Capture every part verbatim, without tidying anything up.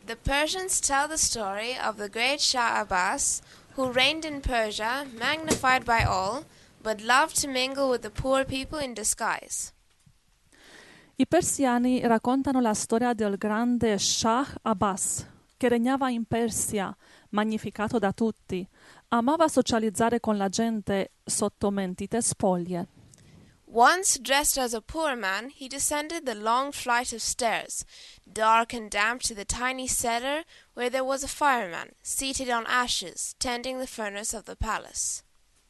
The Persians tell the story of the great Shah Abbas, who reigned in Persia, magnified by all, but loved to mingle with the poor people in disguise. I persiani raccontano la storia del grande Shah Abbas, che regnava in Persia, magnificato da tutti. Amava socializzare con la gente sotto mentite spoglie. Once, dressed as a poor man, he descended the long flight of stairs, dark and damp, to the tiny cellar where there was a fireman, seated on ashes, tending the furnace of the palace.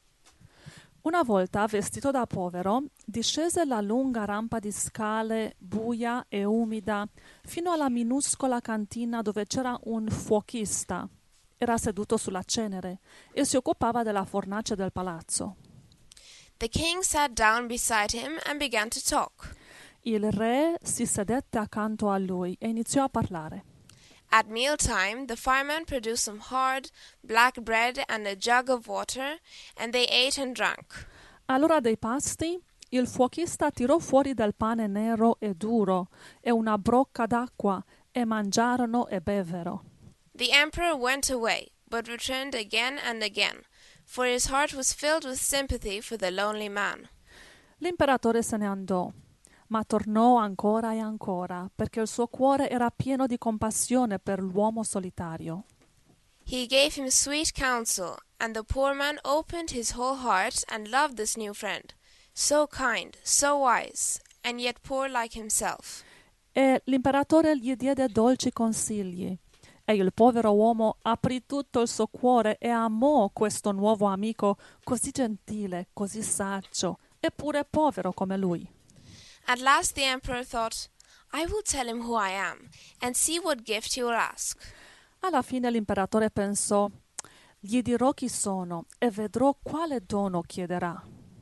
Una volta, vestito da povero, discese la lunga rampa di scale buia e umida fino alla minuscola cantina dove c'era un fuochista. Era seduto sulla cenere e si occupava della fornace del palazzo. The king sat down beside him and began to talk. Il re si sedette accanto a lui e iniziò a parlare. At mealtime, the fireman produced some hard, black bread and a jug of water, and they ate and drank. All'ora dei pasti, il fuochista tirò fuori del pane nero e duro e una brocca d'acqua e mangiarono e bevvero. The emperor went away, but returned again and again, for his heart was filled with sympathy for the lonely man. L'imperatore se ne andò, ma tornò ancora e ancora, perché il suo cuore era pieno di compassione per l'uomo solitario. He gave him sweet counsel, and the poor man opened his whole heart and loved this new friend, so kind, so wise, and yet poor like himself. E l'imperatore gli diede dolci consigli, e il povero uomo aprì tutto il suo cuore e amò questo nuovo amico così gentile, così saggio, eppure povero come lui. At last the emperor thought, I will tell him who I am, and see what gift he will ask. Alla fine l'imperatore pensò, gli dirò chi sono e vedrò quale dono chiederà.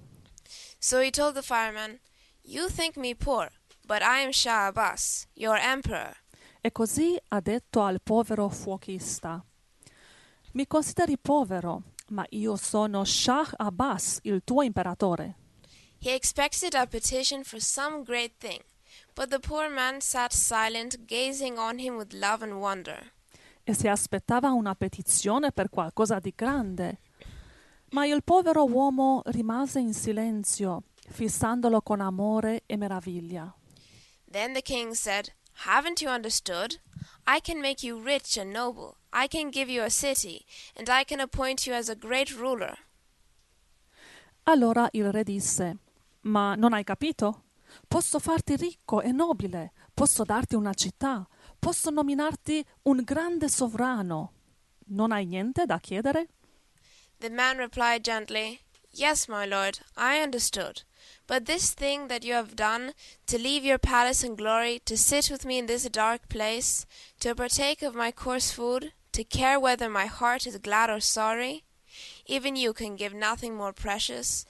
So he told the fireman, You think me poor, but I am Shah Abbas, your emperor. E così ha detto al povero fuochista, mi consideri povero, ma io sono Shah Abbas, il tuo imperatore. He expected a petition for some great thing, but the poor man sat silent, gazing on him with love and wonder. E si aspettava una petizione per qualcosa di grande. Ma il povero uomo rimase in silenzio, fissandolo con amore e meraviglia. Then the king said, Haven't you understood? I can make you rich and noble. I can give you a city, and I can appoint you as a great ruler. Allora il re disse, ma non hai capito? Posso farti ricco e nobile, posso darti una città, posso nominarti un grande sovrano. Non hai niente da chiedere? The man replied gently, Yes, my lord, I understood. But this thing that you have done, to leave your palace and glory, to sit with me in this dark place, to partake of my coarse food, to care whether my heart is glad or sorry, even you can give nothing more precious.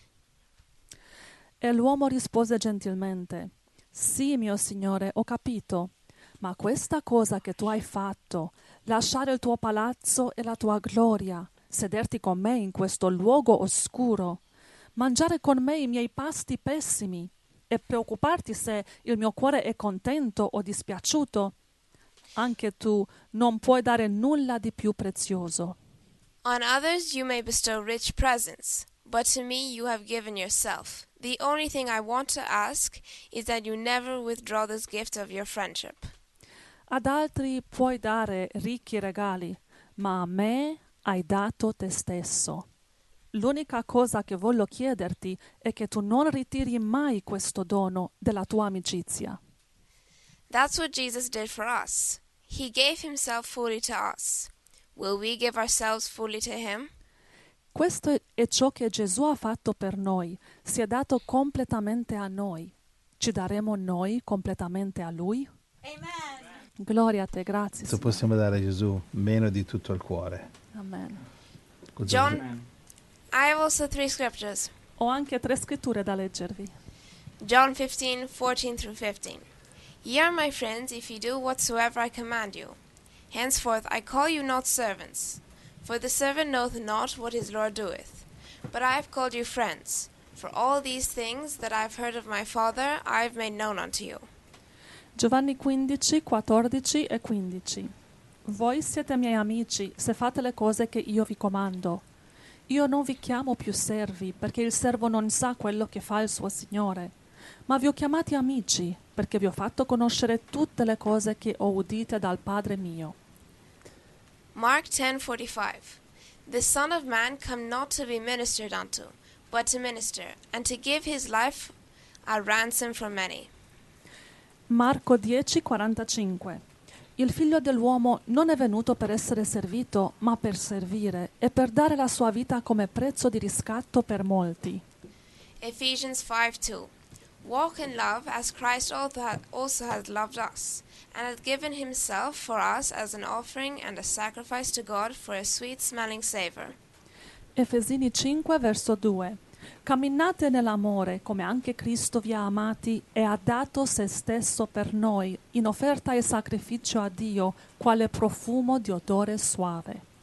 E l'uomo rispose gentilmente, sì, mio signore, ho capito, ma questa cosa che tu hai fatto, lasciare il tuo palazzo e la tua gloria, sederti con me in questo luogo oscuro, mangiare con me i miei pasti pessimi e preoccuparti se il mio cuore è contento o dispiaciuto, anche tu non puoi dare nulla di più prezioso. On others you may bestow rich presents, but to me you have given yourself. The only thing I want to ask is that you never withdraw this gift of your friendship. Ad altri puoi dare ricchi regali, ma a me hai dato te stesso. L'unica cosa che voglio chiederti è che tu non ritiri mai questo dono della tua amicizia. That's what Jesus did for us. He gave himself fully to us. Will we give ourselves fully to him? Questo è ciò che Gesù ha fatto per noi, si è dato completamente a noi. Ci daremo noi completamente a Lui? Amen. Gloria a te, grazie. Se possiamo dare a Gesù meno di tutto il cuore. Amen. John, Amen. I have also three scriptures. Ho anche tre scritture da leggervi. John fifteen, fourteen through fifteen. Ye are my friends if ye do whatsoever I command you. Henceforth I call you not servants, for the servant knoweth not what his Lord doeth. But I have called you friends, for all these things that I have heard of my Father I have made known unto you. Giovanni quindici, quattordici e quindici. Voi siete miei amici se fate le cose che io vi comando. Io non vi chiamo più servi, perché il servo non sa quello che fa il suo Signore, ma vi ho chiamati amici, perché vi ho fatto conoscere tutte le cose che ho udite dal Padre mio. Mark ten forty-five. The Son of Man come not to be ministered unto, but to minister, and to give his life a ransom for many. Marco dieci quarantacinque. Il figlio dell'uomo non è venuto per essere servito, ma per servire e per dare la sua vita come prezzo di riscatto per molti. Ephesians five two. Walk in love as Christ also has loved us, and hath given himself for us as an offering and a sacrifice to God for a sweet-smelling savor. Efesini cinque verso due. Camminate nell'amore come anche Cristo vi ha amati e ha dato se stesso per noi in offerta e sacrificio a Dio quale profumo di odore suave.